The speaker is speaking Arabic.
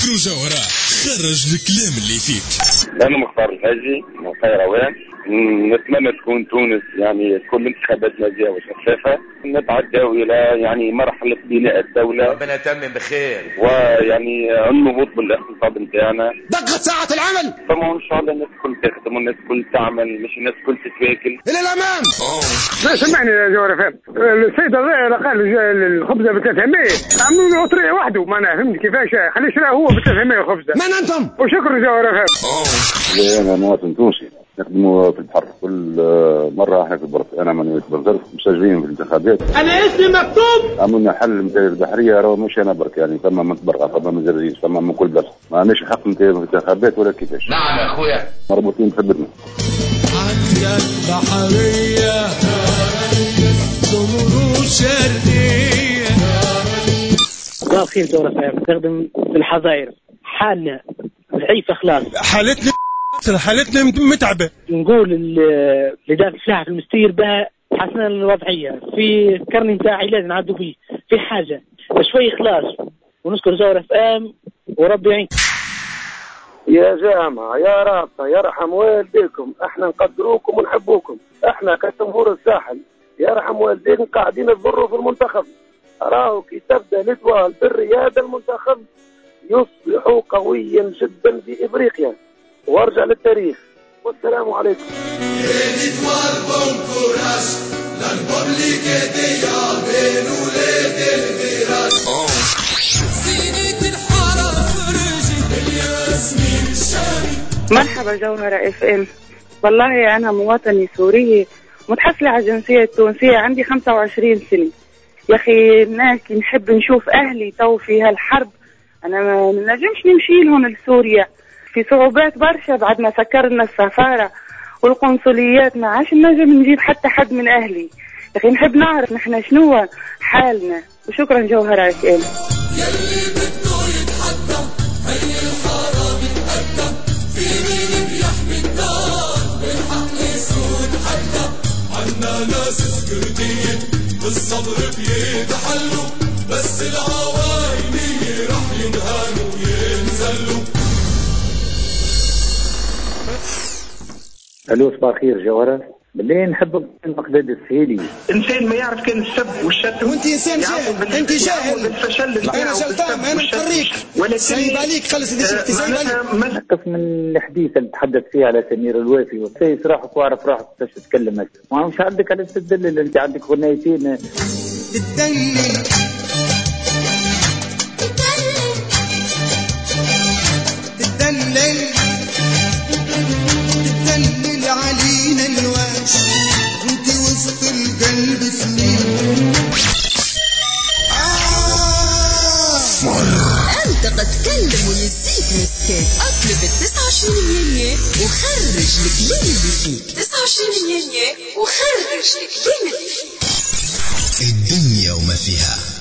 شكري وجوهرة خرج الكلام اللي فيك. أنا مختار الحاجي من القيروان. نتمنى تكون تونس يعني تكون انتخابات نزيهة وشفافة، نتعداو إلى يعني مرحلة بناء الدولة. ربنا يتمم بخير. ويعني النهوض بالاقتصاد نتاعنا. دقت ساعة العمل. فما إن شاء الله الناس الكل تخدم والناس الكل تعمل، مش الناس الكل تتواكل. إلى الأمام. سمعني يا جوهر فهم. السيد الرئيس قال الخبزة ب 300، عملوا له عطرية وحده، ما أنا فهمت كيفاش، خليه يشريها هو ب 300 الخبزة. من أنتم؟ وشكرا جوهر فهم. أنا مواطن تونسي نخدموا في البحر، كل مرة احنا في البرك. انا من بلغرف مسجلين في الانتخابات. انا اسمي مكتوب. عملنا حل نتاع البحرية، راه مش انا برك يعني، ثم من تبرقة، ثم من زرزير، ثم من كل بلاصة. ما عندناش حق نتاع الانتخابات ولا كيفاش. نعم يا اخويا، مربوطين بخدمتنا. عندك بحرية ضمور شرقية. صباح الخير جوهر فهم. نخدم في الحظاير، حالنا ضعيفة خلاص. حالتنا متعبة. نقول اللي دار الفلاحة في المستير بها حسنا الوضعية، في كرني نتاعي لازم نعدوا فيه في حاجة شوي خلاص. ونشكر جوهر FM وربي يعين. يا جامعة يا رابطة يرحم والديكم، احنا نقدروكم ونحبوكم، احنا كجمهور الساحل يرحم والديكم قاعدين تضروا في المنتخب. راهو كي تبدا الادوار بالرياده المنتخب يصبح قويا جدا في افريقيا. وارجع للتاريخ والسلام عليكم. مرحبا جوهرة FM. والله أنا مواطنة سورية متحصلة على الجنسية التونسية، عندي 25 سنة. يا أخي ناكي نحب نشوف أهلي تو في هالحرب، أنا ما نجمش نمشي لهم لسوريا، في صعوبات برشا بعد ما سكرنا السفارة والقنصليات، ما عادش نجم نجيب حتى حد من أهلي. يا أخي نحب نعرف نحن شنو حالنا. وشكرا جوهرة FM. ناس سكرتية بالصبر بيد حلو، بس العواينية رح ينهانوا وينزلوا. الو صباح الخير جوهرة. بالله نحب المقداد السهيلي. انسان ما يعرف كان السب والشتم، وانت انسان جاهل، انت جاهل. انا جلطان، انا نقريك، سايب عليك خلص اللي شفتي، سايب عليك. قسم الحديث اللي تحدث فيه على سمير الوافي وسيس راحك واعرف راحك باش تتكلم. ما مش عندك على تدلل، انت عندك غنيتين تدلل علينا الواش، انت وسط القلب سنين. انت قد تكلم ويزيك مسكين. اطلب 29 يناير وخرج الكلام اللي فيك. 29 يناير وخرج الكلام اللي فيك. الدنيا وما فيها.